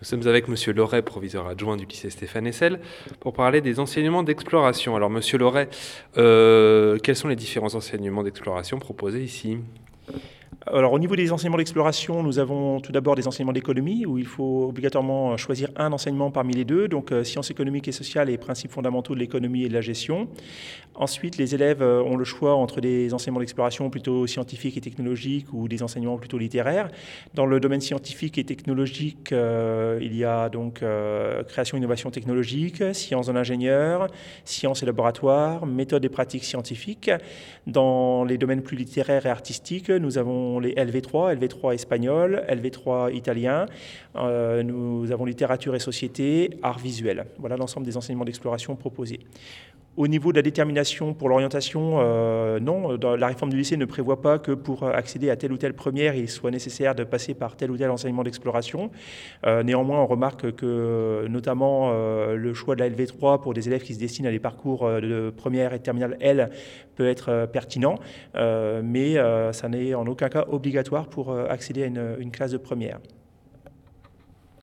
Nous sommes avec Monsieur Loret, proviseur adjoint du lycée Stéphane Hessel, pour parler des enseignements d'exploration. Alors Monsieur Loret, quels sont les différents enseignements d'exploration proposés ici ? Alors, au niveau des enseignements d'exploration, nous avons tout d'abord des enseignements d'économie où il faut obligatoirement choisir un enseignement parmi les deux, donc sciences économiques et sociales et principes fondamentaux de l'économie et de la gestion. Ensuite, les élèves ont le choix entre des enseignements d'exploration plutôt scientifiques et technologiques ou des enseignements plutôt littéraires. Dans le domaine scientifique et technologique, il y a donc création et innovation technologique, sciences de l'ingénieur, sciences et laboratoires, méthodes et pratiques scientifiques. Dans les domaines plus littéraires et artistiques, nous avons les LV3 espagnol, LV3 italien. Nous avons littérature et société, art visuel. Voilà l'ensemble des enseignements d'exploration proposés. Au niveau de la détermination pour l'orientation, non, la réforme du lycée ne prévoit pas que pour accéder à telle ou telle première, il soit nécessaire de passer par tel ou tel enseignement d'exploration. Néanmoins, on remarque que notamment le choix de la LV3 pour des élèves qui se destinent à des parcours de première et de terminale L peut être pertinent, mais ça n'est en aucun cas obligatoire pour accéder à une classe de première.